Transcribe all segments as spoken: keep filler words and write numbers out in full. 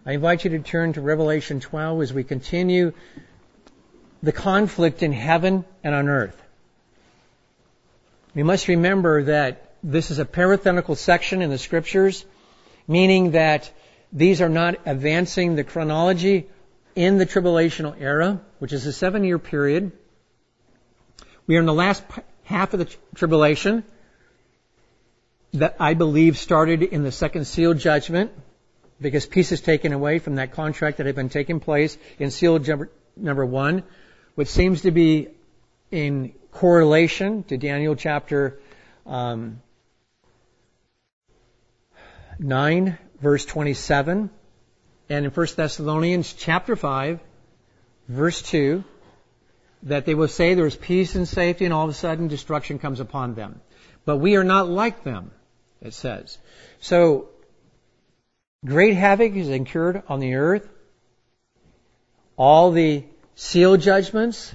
I invite you to turn to Revelation twelve as we continue the conflict in heaven and on earth. We must remember that this is a parenthetical section in the Scriptures, meaning that these are not advancing the chronology in the tribulational era, which is a seven-year period. We are in the last half of the tribulation that I believe started in the second seal judgment, because peace is taken away from that contract that had been taking place in seal number one, which seems to be in correlation to Daniel chapter um, nine, verse twenty-seven, and in First Thessalonians chapter five, verse two, that they will say there is peace and safety, and all of a sudden destruction comes upon them. But we are not like them, it says. So, great havoc is incurred on the earth. All the seal judgments,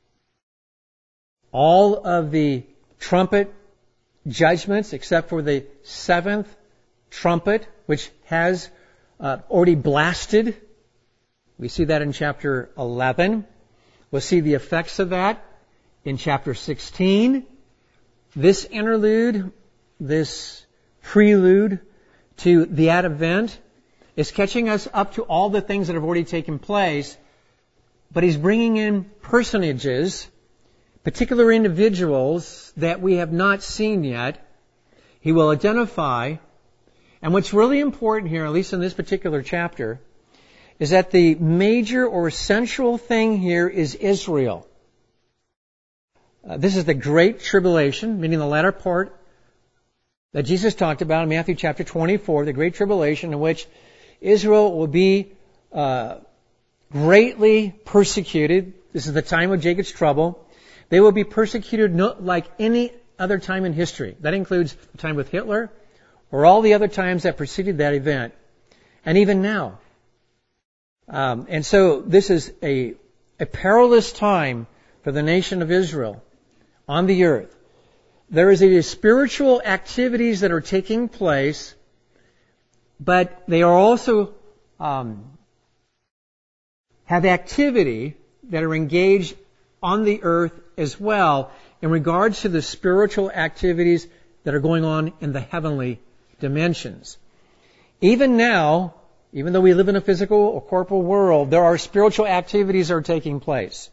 all of the trumpet judgments, except for the seventh trumpet, which has uh, already blasted. We see that in chapter eleven. We'll see the effects of that in chapter sixteen. This interlude, this prelude to the Advent, is catching us up to all the things that have already taken place, but he's bringing in personages, particular individuals that we have not seen yet. He will identify, and what's really important here, at least in this particular chapter, is that the major or central thing here is Israel. Uh, this is the Great Tribulation, meaning the latter part that Jesus talked about in Matthew chapter twenty-four, the Great Tribulation, in which Israel will be uh, greatly persecuted. This is the time of Jacob's trouble. They will be persecuted not like any other time in history. That includes the time with Hitler or all the other times that preceded that event, and even now. Um, and so this is a, a perilous time for the nation of Israel on the earth. There is a spiritual activities that are taking place, but they are also um, have activity that are engaged on the earth as well in regards to the spiritual activities that are going on in the heavenly dimensions. Even now, even though we live in a physical or corporal world, there are spiritual activities that are taking place.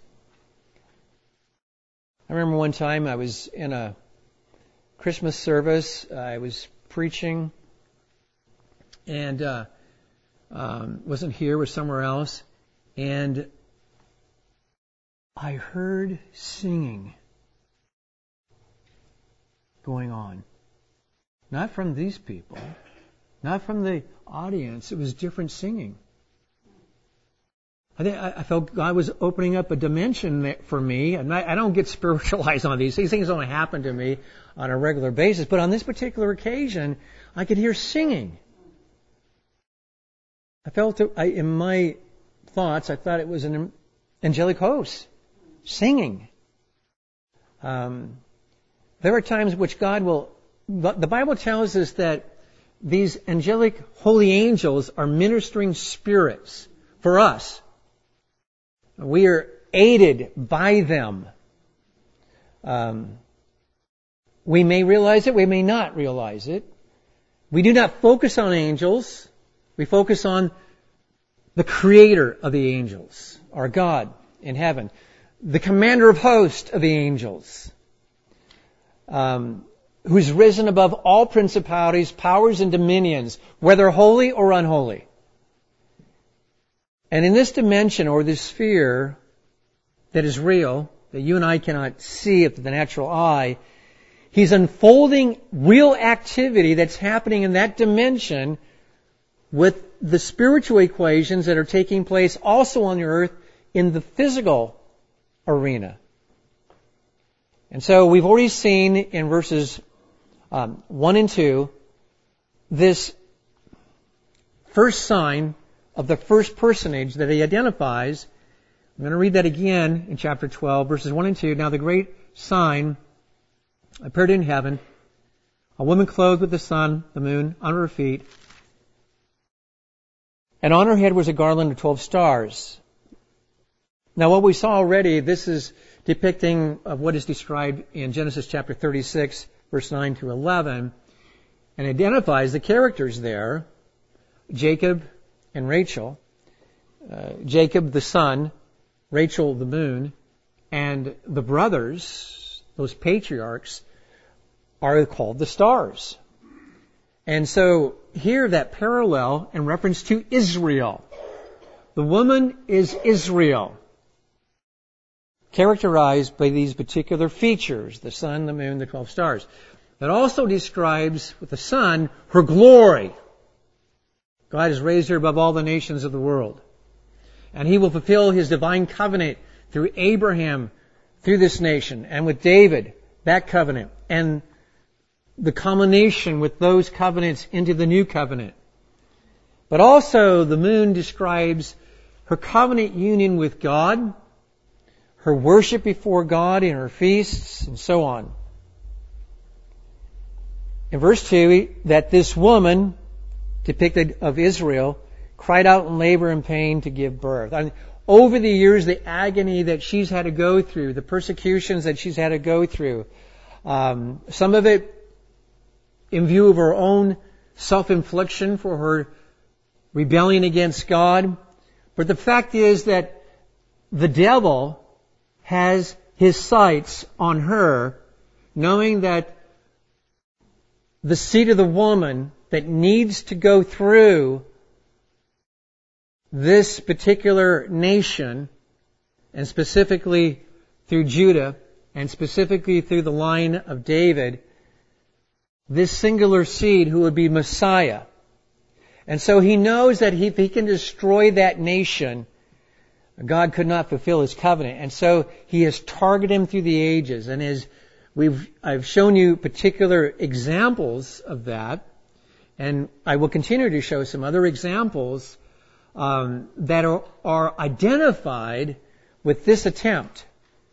I remember one time I was in a Christmas service. I was preaching and uh, um, wasn't here, was somewhere else. And I heard singing going on. Not from these people. Not from the audience. It was different singing. I think I felt God was opening up a dimension for me, and I, I don't get spiritualized on these. These things don't happen to me on a regular basis. But on this particular occasion, I could hear singing. I felt it, I, in my thoughts, I thought it was an angelic host singing. Um, there are times which God will. The Bible tells us that these angelic holy angels are ministering spirits for us. We are aided by them. Um, we may realize it, we may not realize it. We do not focus on angels. We focus on the creator of the angels, our God in heaven, the commander of hosts of the angels, um, who's risen above all principalities, powers, and dominions, whether holy or unholy. And in this dimension, or this sphere that is real, that you and I cannot see with the natural eye, He's unfolding real activity that's happening in that dimension with the spiritual equations that are taking place also on the earth in the physical arena. And so we've already seen in verses um, one and two this first sign of the first personage that he identifies. I'm going to read that again in chapter twelve, verses one and two. Now the great sign appeared in heaven, a woman clothed with the sun, the moon, on her feet, And on her head was a garland of twelve stars. Now what we saw already, this is depicting of what is described in Genesis chapter thirty-six, verse nine to eleven, and identifies the characters there, Jacob and Rachel. Uh, Jacob the sun, Rachel the moon, and the brothers, those patriarchs, are called the stars. And so here that parallel in reference to Israel. The woman is Israel, characterized by these particular features, the sun, the moon, the twelve stars. That also describes with the sun her glory. God has raised her above all the nations of the world. And He will fulfill His divine covenant through Abraham, through this nation, and with David, that covenant, and the culmination with those covenants into the new covenant. But also the moon describes her covenant union with God, her worship before God in her feasts, and so on. In verse two, that this woman, depicted of Israel, cried out in labor and pain to give birth. I mean, over the years, the agony that she's had to go through, the persecutions that she's had to go through, um, some of it in view of her own self-infliction for her rebellion against God. But the fact is that the devil has his sights on her, knowing that the seed of the woman that needs to go through this particular nation, and specifically through Judah, and specifically through the line of David, this singular seed who would be Messiah. And so he knows that if he can destroy that nation, God could not fulfill His covenant. And so He has targeted him through the ages. And as we've, I've shown you particular examples of that, and I will continue to show some other examples um, that are, are identified with this attempt.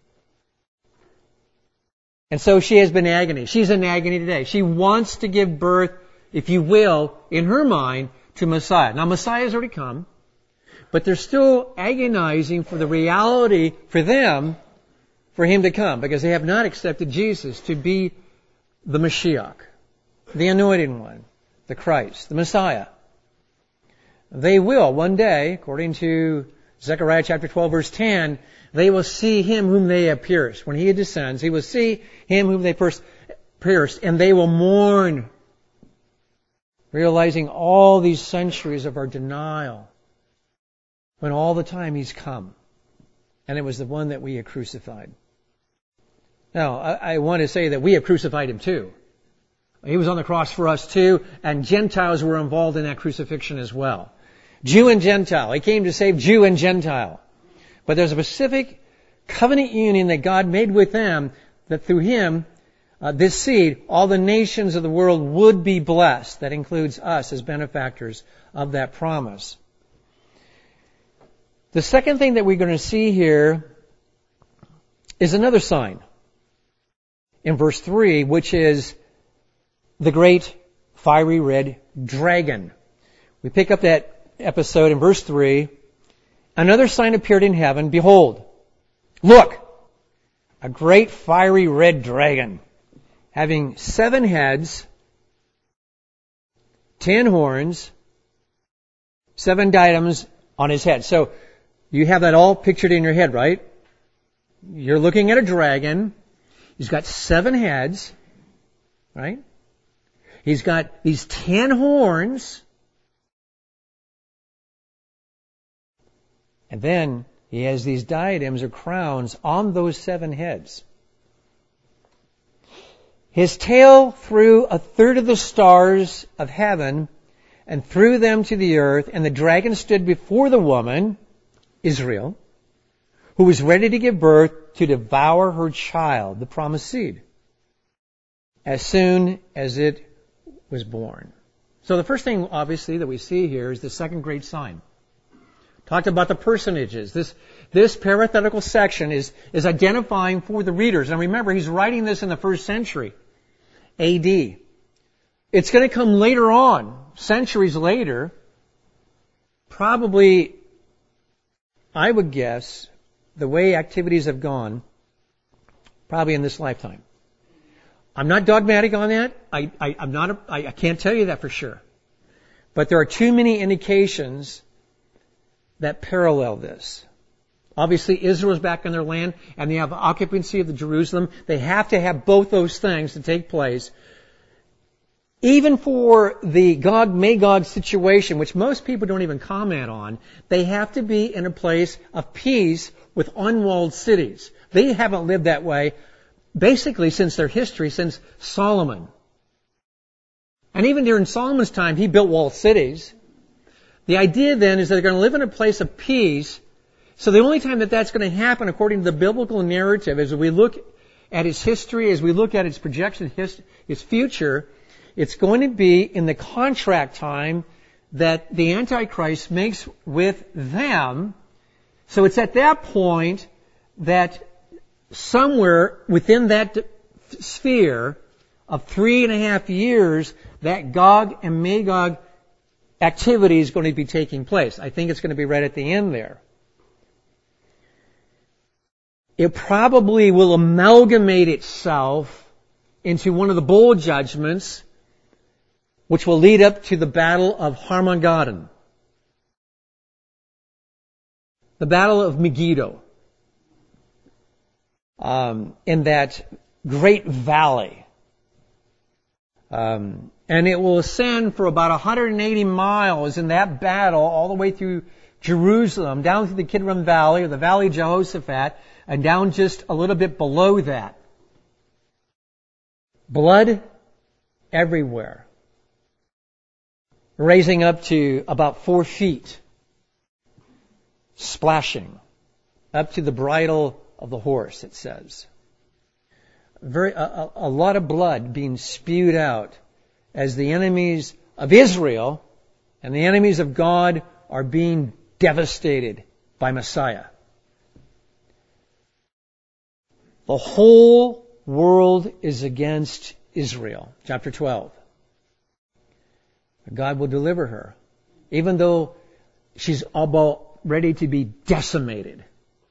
And so she has been in agony. She's in agony today. She wants to give birth, if you will, in her mind, to Messiah. Now Messiah has already come, but they're still agonizing for the reality for them, for Him to come, because they have not accepted Jesus to be the Mashiach, the Anointed One, the Christ, the Messiah. They will one day, according to Zechariah chapter twelve, verse ten, they will see Him whom they have pierced. When He descends, He will see Him whom they pierced, and they will mourn, realizing all these centuries of our denial, when all the time He's come, and it was the one that we had crucified. Now, I, I want to say that we have crucified Him too. He was on the cross for us too, and Gentiles were involved in that crucifixion as well. Jew and Gentile. He came to save Jew and Gentile. But there's a specific covenant union that God made with them, that through Him, uh, this seed, all the nations of the world would be blessed. That includes us as benefactors of that promise. The second thing that we're going to see here is another sign in verse three, which is the great fiery red dragon. We pick up that episode in verse three. Another sign appeared in heaven. Behold, look, a great fiery red dragon, having seven heads, ten horns, seven diadems on his head. So you have that all pictured in your head, right? You're looking at a dragon. He's got seven heads, right? He's got these ten horns. And then he has these diadems or crowns on those seven heads. His tail threw a third of the stars of heaven and threw them to the earth, and the dragon stood before the woman, Israel, who was ready to give birth to devour her child, the promised seed, as soon as it was born. So the first thing, obviously, that we see here is the second great sign. Talked about the personages. This, this parenthetical section is, is identifying for the readers. And remember, he's writing this in the first century, A D. It's going to come later on, centuries later, probably, I would guess, the way activities have gone, probably in this lifetime. I'm not dogmatic on that. I, I, I'm not. A, I, I can't tell you that for sure. But there are too many indications that parallel this. Obviously, Israel's back in their land, and they have occupancy of the Jerusalem. They have to have both those things to take place. Even for the Gog-Magog situation, which most people don't even comment on, they have to be in a place of peace with unwalled cities. They haven't lived that way basically since their history, since Solomon. And even during Solomon's time, he built walled cities. The idea then is that they're going to live in a place of peace. So the only time that that's going to happen, according to the biblical narrative, as we look at his history, as we look at its projection, his, his future, it's going to be in the contract time that the Antichrist makes with them. So it's at that point that somewhere within that sphere of three and a half years, that Gog and Magog activity is going to be taking place. I think it's going to be right at the end there. It probably will amalgamate itself into one of the bowl judgments, which will lead up to the battle of Harmageddon. The battle of Megiddo. Um, in that great valley. Um, and it will ascend for about one hundred eighty miles in that battle all the way through Jerusalem, down through the Kidron Valley, or the Valley of Jehoshaphat, and down just a little bit below that. Blood everywhere. Raising up to about four feet. Splashing. Up to the bridle of the horse, it says. Very, a, a lot of blood being spewed out as the enemies of Israel and the enemies of God are being devastated by Messiah. The whole world is against Israel. Chapter twelve. God will deliver her, even though she's about ready to be decimated.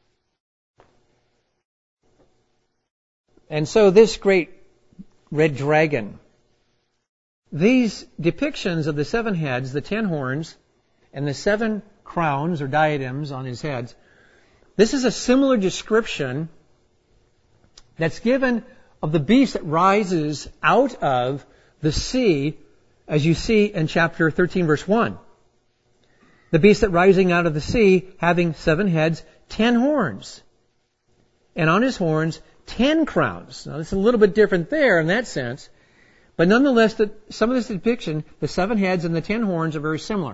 And so this great red dragon, these depictions of the seven heads, the ten horns, and the seven crowns or diadems on his heads, this is a similar description that's given of the beast that rises out of the sea, as you see in chapter thirteen, verse one. The beast that rising out of the sea, having seven heads, ten horns. And on his horns, ten crowns. Now, it's a little bit different there in that sense. But nonetheless, the, some of this depiction, the seven heads and the ten horns, are very similar.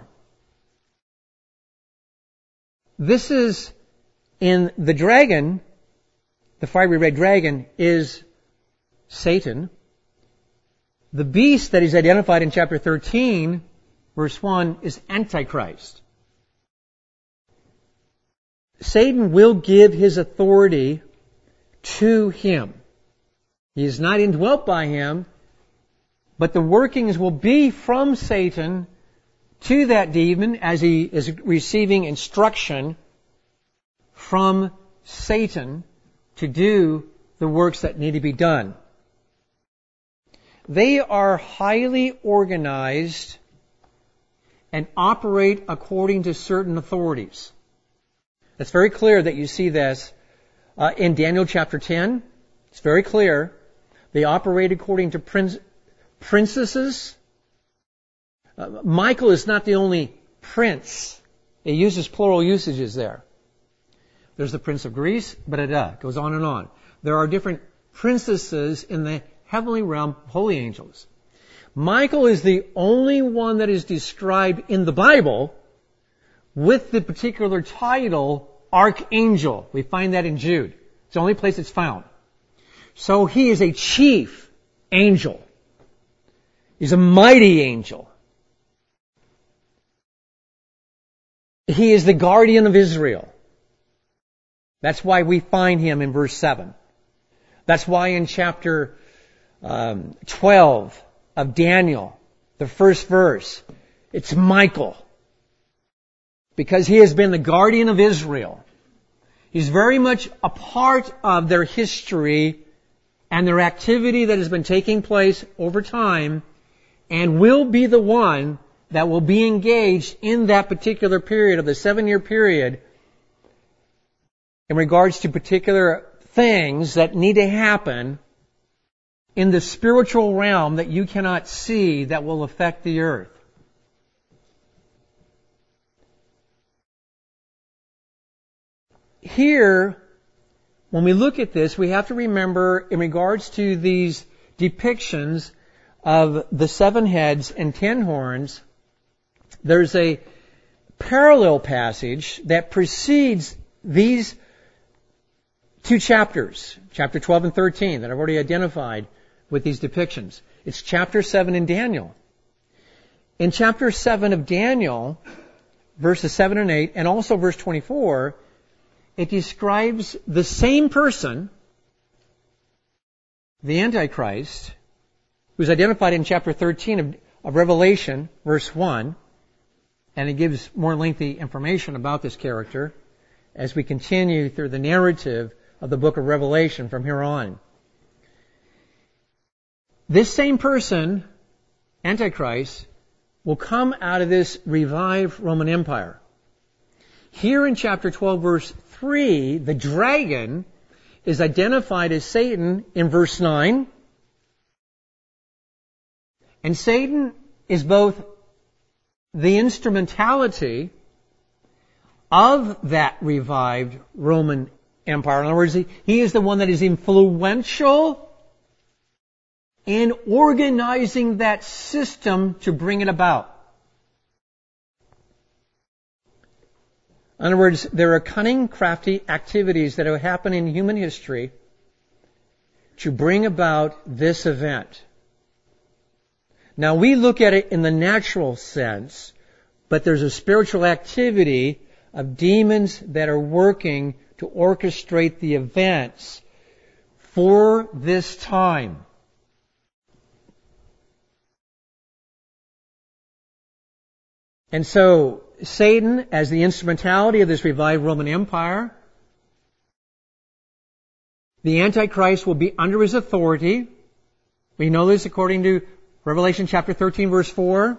This is in the dragon, the fiery red dragon, is Satan. The beast that is identified in chapter thirteen, verse one, is Antichrist. Satan will give his authority to him. He is not indwelt by him, but the workings will be from Satan to that demon as he is receiving instruction from Satan to do the works that need to be done. They are highly organized and operate according to certain authorities. It's very clear that you see this uh, in Daniel chapter ten. It's very clear. They operate according to prince, princesses. Uh, Michael is not the only prince. It uses plural usages there. There's the Prince of Greece, but it uh, goes on and on. There are different princesses in the heavenly realm, holy angels. Michael is the only one that is described in the Bible with the particular title, Archangel. We find that in Jude. It's the only place it's found. So he is a chief angel. He's a mighty angel. He is the guardian of Israel. That's why we find him in verse seven. That's why in chapter um, twelve of Daniel, the first verse, it's Michael. because he has been the guardian of Israel. He's very much a part of their history and their activity that has been taking place over time, and will be the one that will be engaged in that particular period of the seven-year period in regards to particular things that need to happen in the spiritual realm that you cannot see that will affect the earth. Here, when we look at this, we have to remember in regards to these depictions of the seven heads and ten horns, there's a parallel passage that precedes these two chapters, chapter twelve and thirteen, that I've already identified with these depictions. It's chapter seven in Daniel. In chapter seven of Daniel, verses seven and eight, and also verse twenty-four, it describes the same person, the Antichrist, who's identified in chapter thirteen of, of Revelation, verse one, and it gives more lengthy information about this character as we continue through the narrative of the book of Revelation from here on. This same person, Antichrist, will come out of this revived Roman Empire. Here in chapter twelve, verse three, the dragon is identified as Satan in verse nine. And Satan is both the instrumentality of that revived Roman Empire. In other words, he, he is the one that is influential in organizing that system to bring it about. In other words, there are cunning, crafty activities that have happened in human history to bring about this event. Now, we look at it in the natural sense, but there's a spiritual activity of demons that are working to orchestrate the events for this time. And so, Satan, as the instrumentality of this revived Roman Empire, the Antichrist will be under his authority. We know this according to Revelation chapter thirteen, verse four.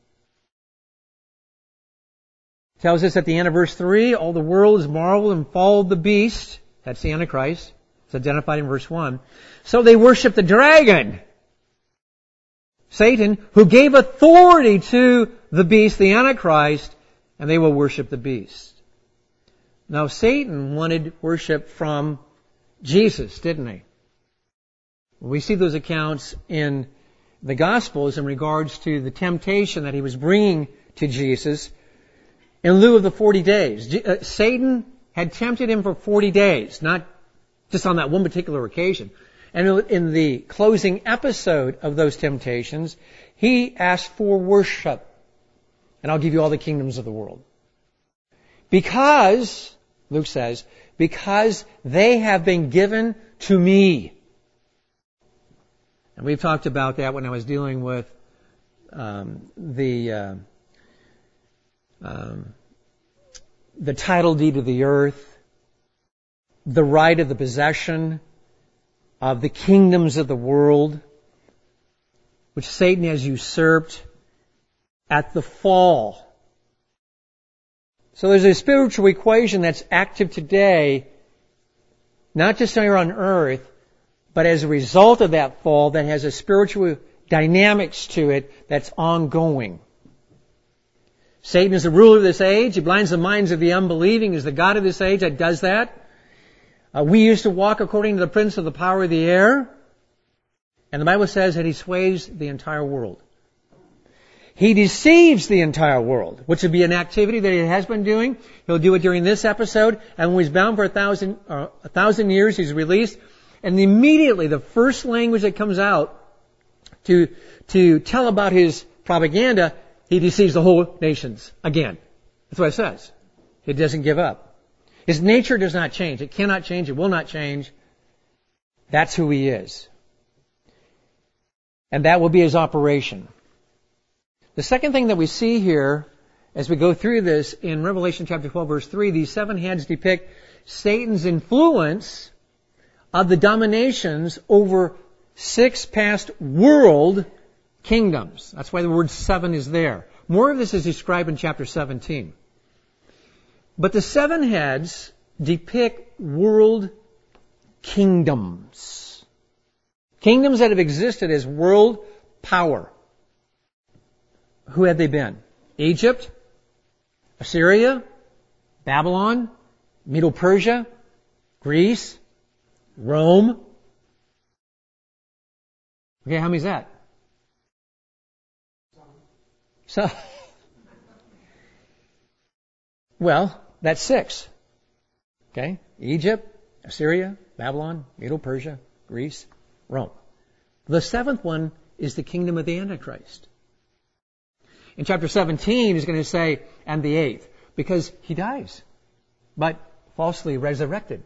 Tells us at the end of verse three, all the world has marveled and followed the beast. That's the Antichrist. It's identified in verse one. So they worship the dragon, Satan, who gave authority to the beast, the Antichrist, and they will worship the beast. Now, Satan wanted worship from Jesus, didn't he? We see those accounts in the Gospels in regards to the temptation that he was bringing to Jesus in lieu of the forty days. Uh, Satan had tempted him for forty days, not just on that one particular occasion. And in the closing episode of those temptations, he asked for worship. And I'll give you all the kingdoms of the world. Because, Luke says, because they have been given to me. And we've talked about that when I was dealing with um, the uh, um, the title deed of the earth, the right of the possession of the kingdoms of the world, which Satan has usurped at the fall. So there's a spiritual equation that's active today, not just here on earth, but as a result of that fall that has a spiritual dynamics to it that's ongoing. Satan is the ruler of this age. He blinds the minds of the unbelieving. He's the God of this age that does that. Uh, we used to walk according to the prince of the power of the air. And the Bible says that he sways the entire world. He deceives the entire world, which would be an activity that he has been doing. He'll do it during this episode. And when he's bound for a thousand, uh, a thousand years, he's released. And immediately the first language that comes out to, to tell about his propaganda, he deceives the whole nations again. That's what it says. It doesn't give up. His nature does not change. It cannot change. It will not change. That's who he is. And that will be his operation. The second thing that we see here as we go through this in Revelation chapter twelve, verse three, these seven heads depict Satan's influence of the dominations over six past world kingdoms. That's why the word seven is there. More of this is described in chapter seventeen. But the seven heads depict world kingdoms. Kingdoms that have existed as world power. Who have they been? Egypt, Assyria, Babylon, Medo-Persia, Greece, Rome. Okay, how many is that? So, well, that's six. Okay? Egypt, Assyria, Babylon, Medo-Persia, Greece, Rome. The seventh one is the kingdom of the Antichrist. In chapter seventeen, he's going to say, and the eighth, because he dies, but falsely resurrected.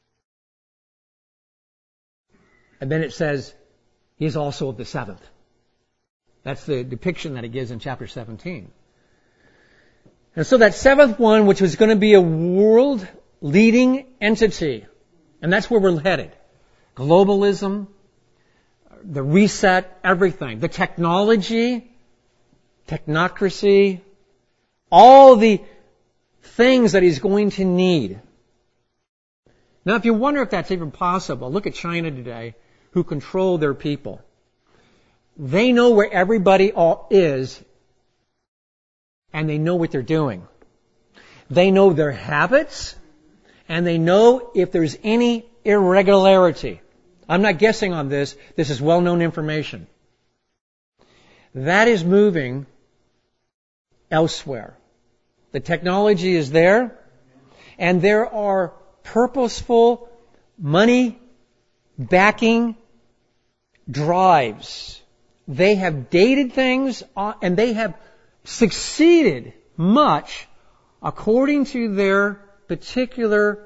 And then it says, he is also the seventh. That's the depiction that it gives in chapter seventeen. And so that seventh one, which was going to be a world-leading entity, and that's where we're headed. Globalism, the reset, everything. The technology, technocracy, all the things that he's going to need. Now, if you wonder if that's even possible, look at China today, who control their people. They know where everybody all is, and they know what they're doing. They know their habits, and they know if there's any irregularity. I'm not guessing on this. This is well-known information. That is moving elsewhere. The technology is there, and there are purposeful money backing drives. They have dated things, and they have succeeded much according to their particular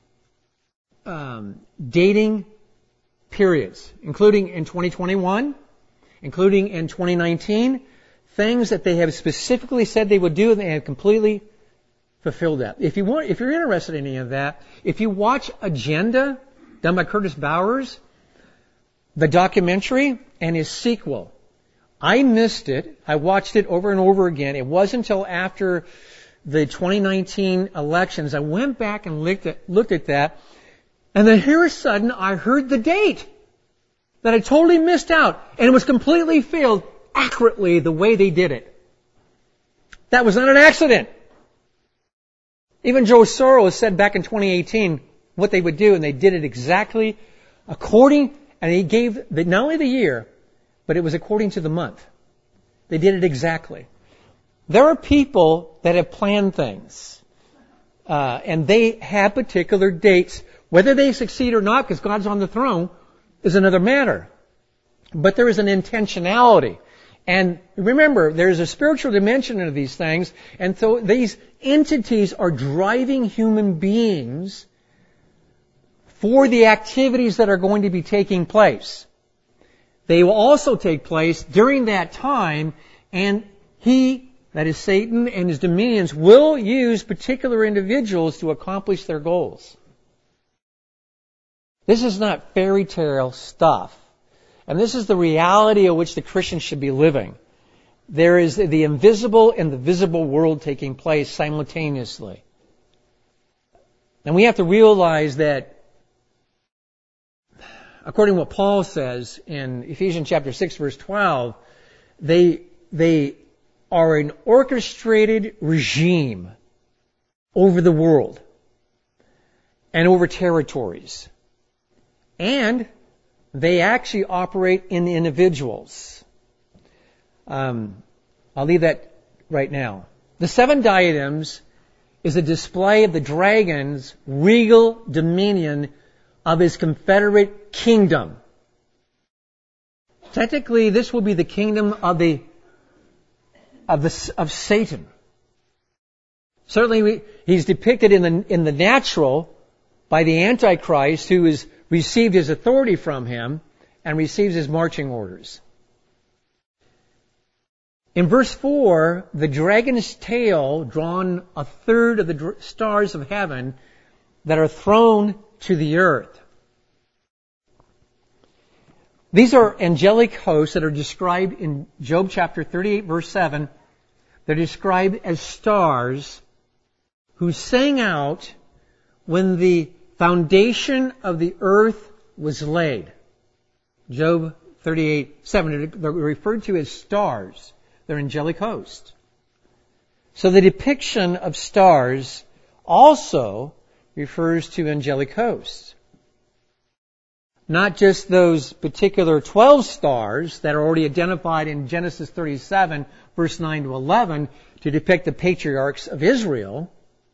um, dating periods, including in twenty twenty-one, including in twenty nineteen, things that they have specifically said they would do, and they have completely fulfilled that. If you want, if you're interested in any of that, if you watch Agenda, done by Curtis Bowers, the documentary and his sequel, I missed it. I watched it over and over again. It wasn't until after the twenty nineteen elections I went back and looked at, looked at that, and then here a sudden I heard the date that I totally missed out, and it was completely filled accurately the way they did it. That was not an accident. Even Joe Soros said back in twenty eighteen what they would do, and they did it exactly according, and he gave the, not only the year, but it was according to the month. They did it exactly. There are people that have planned things, uh, and they have particular dates. Whether they succeed or not, because God's on the throne, is another matter. But there is an intentionality. And remember, there's a spiritual dimension to these things, and so these entities are driving human beings for the activities that are going to be taking place. They will also take place during that time, and he, that is Satan and his dominions, will use particular individuals to accomplish their goals. This is not fairy tale stuff. And this is the reality of which the Christian should be living. There is the invisible and the visible world taking place simultaneously. And we have to realize that, according to what Paul says in Ephesians chapter six, verse twelve, they, they are an orchestrated regime over the world and over territories. And they actually operate in the individuals. Um, I'll leave that right now. The seven diadems is a display of the dragon's regal dominion of his confederate kingdom. Technically, this will be the kingdom of the of the of Satan. Certainly, we, he's depicted in the in the natural by the Antichrist, who has received his authority from him and receives his marching orders. In verse four, the dragon's tail drawn a third of the dr- stars of heaven that are thrown to the earth. These are angelic hosts that are described in Job chapter thirty-eight verse seven. They're described as stars who sang out when the foundation of the earth was laid. Job thirty-eight seven. They're referred to as stars. They're angelic hosts. So the depiction of stars also refers to angelic hosts. Not just those particular twelve stars that are already identified in Genesis thirty-seven, verse nine to eleven, to depict the patriarchs of Israel.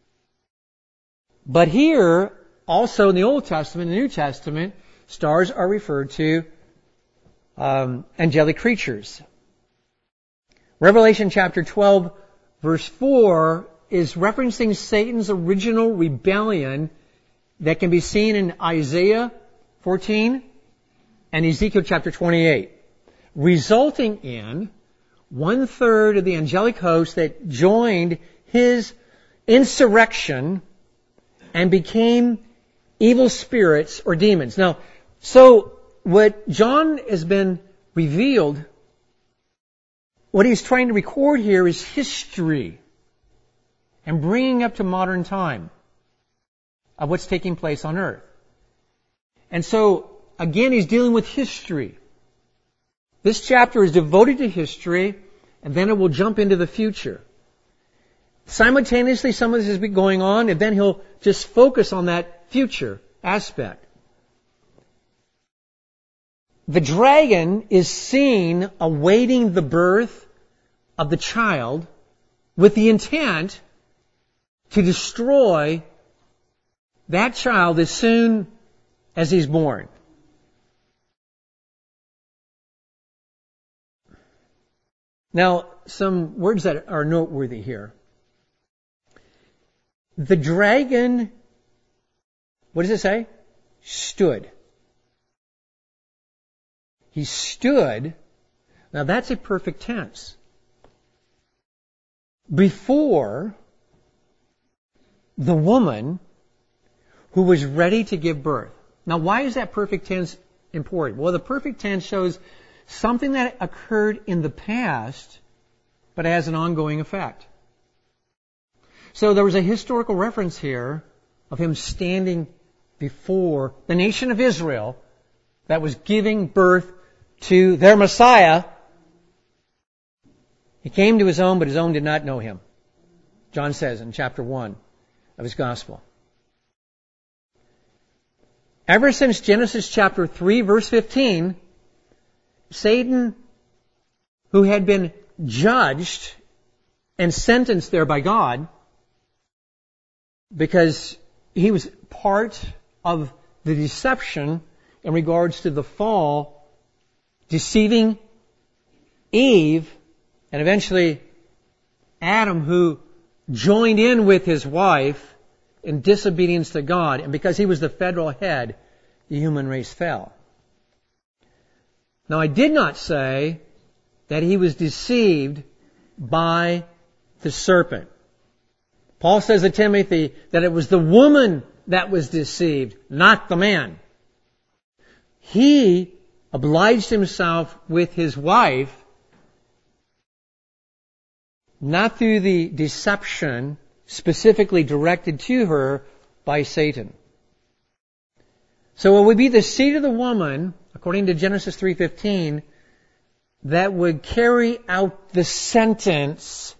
But here, also in the Old Testament and the New Testament, stars are referred to um, angelic creatures. Revelation chapter twelve, verse four, is referencing Satan's original rebellion that can be seen in Isaiah fourteen and Ezekiel chapter twenty-eight, resulting in one third of the angelic host that joined his insurrection and became evil spirits or demons. Now, so what John has been revealed, what he's trying to record here is history and bringing up to modern time of what's taking place on earth. And so, again, he's dealing with history. This chapter is devoted to history, and then it will jump into the future. Simultaneously, some of this has been going on, and then he'll just focus on that future aspect. The dragon is seen awaiting the birth of the child with the intent to destroy that child as soon as he's born. Now, some words that are noteworthy here. The dragon, what does it say? Stood. He stood. Now that's a perfect tense. Before the woman who was ready to give birth. Now why is that perfect tense important? Well, the perfect tense shows something that occurred in the past, but has an ongoing effect. So there was a historical reference here of him standing before the nation of Israel that was giving birth to their Messiah. He came to his own, but his own did not know him. John says in chapter one of his gospel. Ever since Genesis chapter three, verse fifteen, Satan, who had been judged and sentenced there by God, because he was part of the deception in regards to the fall, deceiving Eve, and eventually Adam, who joined in with his wife in disobedience to God, and because he was the federal head, the human race fell. Now, I did not say that he was deceived by the serpent. Paul says to Timothy that it was the woman that was deceived, not the man. He obliged himself with his wife, not through the deception specifically directed to her by Satan. So it would be the seed of the woman, according to Genesis three fifteen, that would carry out the sentence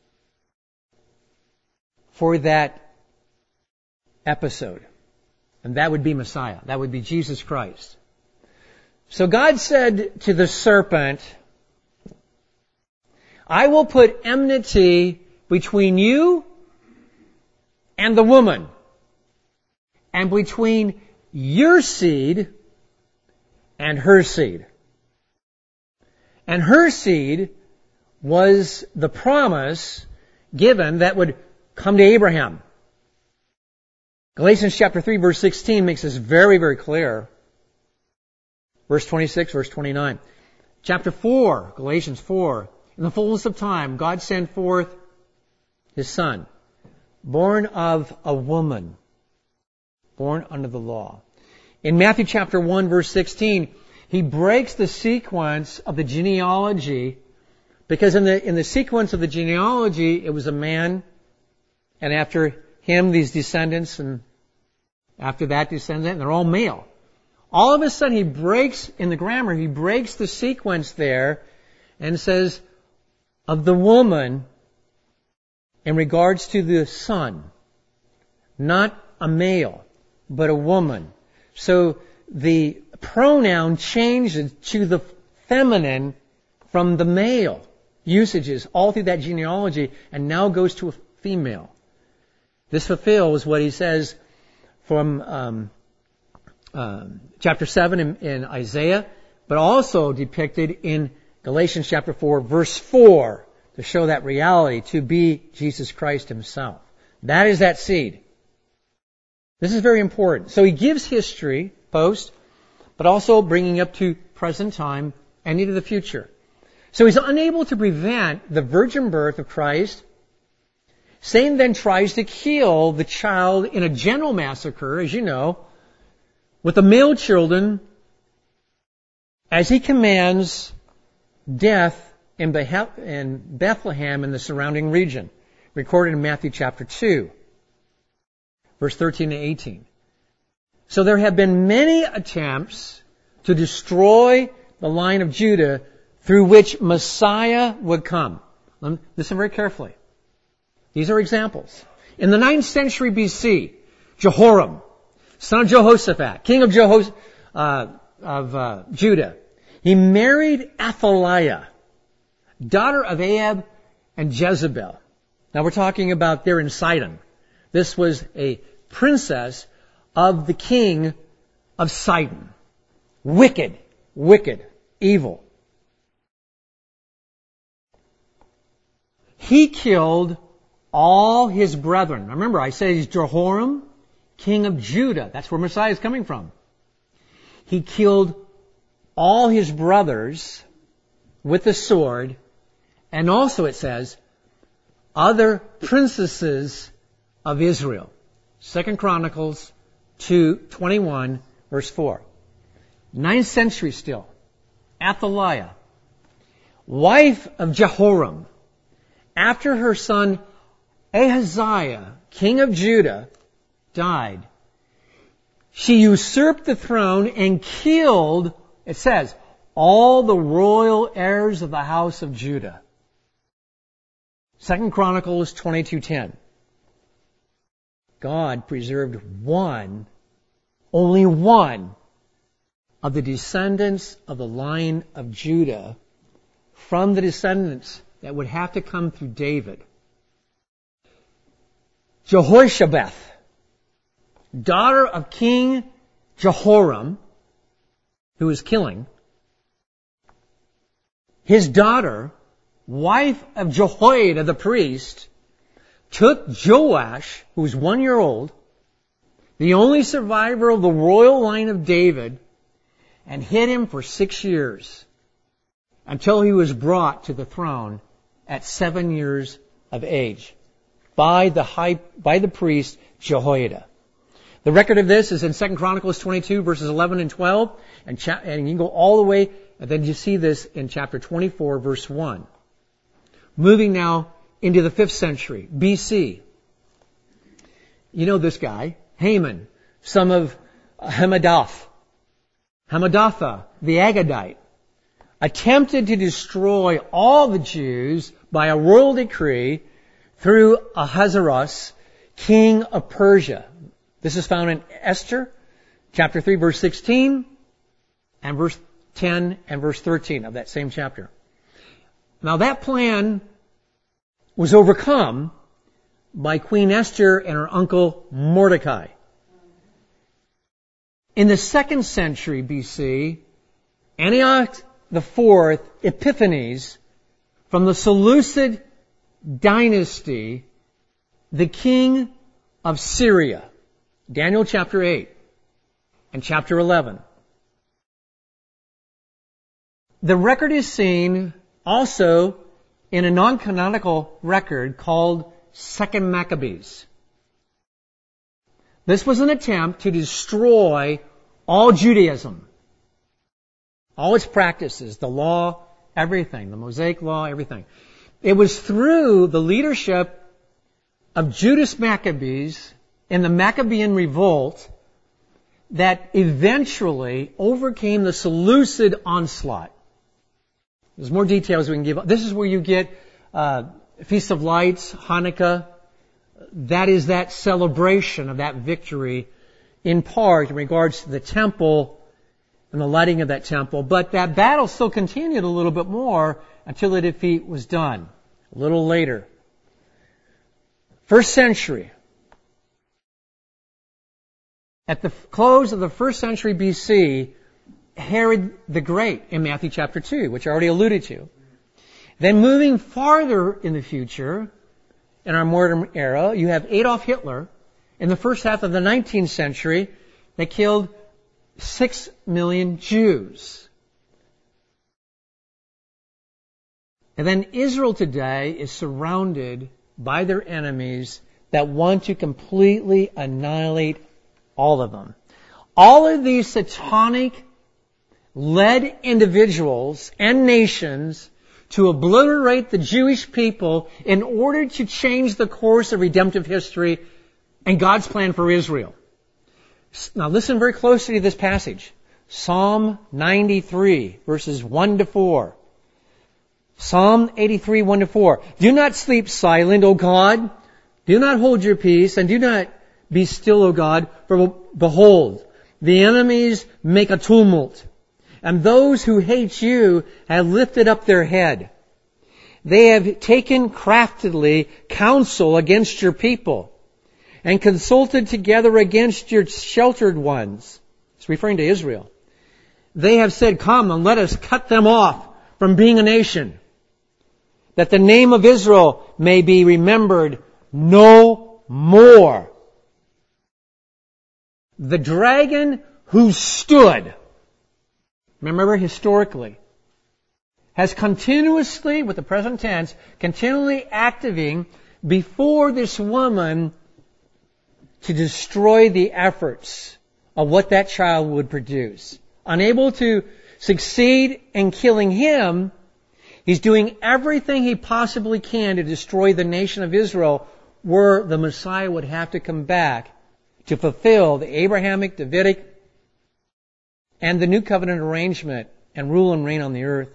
for that episode. And that would be Messiah. That would be Jesus Christ. So God said to the serpent, I will put enmity between you and the woman, and between your seed and her seed. And her seed was the promise given that would come to Abraham. Galatians chapter three, verse sixteen makes this very, very clear. Verse twenty-six, verse twenty-nine. Chapter four, Galatians four, in the fullness of time, God sent forth His Son, born of a woman, born under the law. In Matthew chapter one, verse sixteen, He breaks the sequence of the genealogy, because in the in the sequence of the genealogy, it was a man, and after him, these descendants, and after that descendant, and they're all male. All of a sudden, He breaks, in the grammar, He breaks the sequence there and says, of the woman, in regards to the son, not a male, but a woman. So the pronoun changes to the feminine from the male usages all through that genealogy, and now goes to a female. This fulfills what He says from um, um, chapter seven in, in Isaiah, but also depicted in Galatians chapter four, verse four, to show that reality to be Jesus Christ Himself. That is that seed. This is very important. So He gives history, post, but also bringing up to present time and into the future. So He's unable to prevent the virgin birth of Christ. Satan then tries to kill the child in a general massacre, as you know, with the male children, as he commands death in Bethlehem and the surrounding region, recorded in Matthew chapter two, verse thirteen and eighteen. So there have been many attempts to destroy the line of Judah through which Messiah would come. Listen very carefully. These are examples. In the ninth century B C, Jehoram, son of Jehoshaphat, king of, Jehos- uh, of uh, Judah, he married Athaliah, daughter of Ahab and Jezebel. Now we're talking about there in Sidon. This was a princess of the king of Sidon. Wicked, wicked, evil. He killed all his brethren. Remember, I said he's Jehoram, king of Judah. That's where Messiah is coming from. He killed all his brothers with the sword, and also it says, other princesses of Israel. Second Chronicles two twenty-one, verse four. Ninth century still. Athaliah, wife of Jehoram, after her son Ahaziah, king of Judah, died, she usurped the throne and killed, it says, all the royal heirs of the house of Judah. Second Chronicles twenty-two ten. God preserved one, only one, of the descendants of the line of Judah from the descendants that would have to come through David. Jehoshabeth, daughter of King Jehoram, who was killing, his daughter, wife of Jehoiada the priest, took Joash, who was one year old, the only survivor of the royal line of David, and hid him for six years until he was brought to the throne at seven years of age by the high, by the priest Jehoiada. The record of this is in Second Chronicles twenty-two, verses eleven and twelve, and, cha- and you can go all the way, and then you see this in chapter twenty-four, verse one. Moving now into the fifth century, B C. You know this guy, Haman, son of Hammedatha. Hammedatha, the Agagite, attempted to destroy all the Jews by a royal decree through Ahasuerus, king of Persia. This is found in Esther, chapter three, verse sixteen, and verse ten and verse thirteen of that same chapter. Now that plan was overcome by Queen Esther and her uncle Mordecai. In the second century B C, Antiochus the Fourth Epiphanes, from the Seleucid dynasty, the king of Syria, Daniel chapter eight and chapter eleven. The record is seen also in a non-canonical record called Second Maccabees. This was an attempt to destroy all Judaism, all its practices, the law, everything, the Mosaic law, everything. It was through the leadership of Judas Maccabees in the Maccabean revolt that eventually overcame the Seleucid onslaught. There's more details we can give. This is where you get uh, Feast of Lights, Hanukkah. That is that celebration of that victory in part in regards to the temple and the lighting of that temple. But that battle still continued a little bit more until the defeat was done. A little later. First century. At the close of the first century B C, Herod the Great in Matthew chapter two, which I already alluded to. Then moving farther in the future, in our modern era, you have Adolf Hitler in the first half of the nineteenth century that killed six million Jews. And then Israel today is surrounded by their enemies that want to completely annihilate all of them. All of these satanic led individuals and nations to obliterate the Jewish people in order to change the course of redemptive history and God's plan for Israel. Now listen very closely to this passage. Psalm ninety-three, verses one to four. Psalm eighty-three, one to four. Do not sleep silent, O God. Do not hold your peace, and do not be still, O God, for behold, the enemies make a tumult, and those who hate you have lifted up their head. They have taken craftily counsel against your people, and consulted together against your sheltered ones. It's referring to Israel. They have said, come and let us cut them off from being a nation, that the name of Israel may be remembered no more. The dragon who stood, remember historically, has continuously, with the present tense, continually acting before this woman to destroy the efforts of what that child would produce. Unable to succeed in killing him, he's doing everything he possibly can to destroy the nation of Israel, where the Messiah would have to come back to fulfill the Abrahamic, Davidic, and the New Covenant arrangement and rule and reign on the earth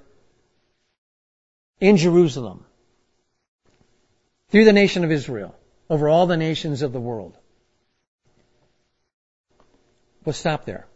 in Jerusalem through the nation of Israel over all the nations of the world. We'll stop there.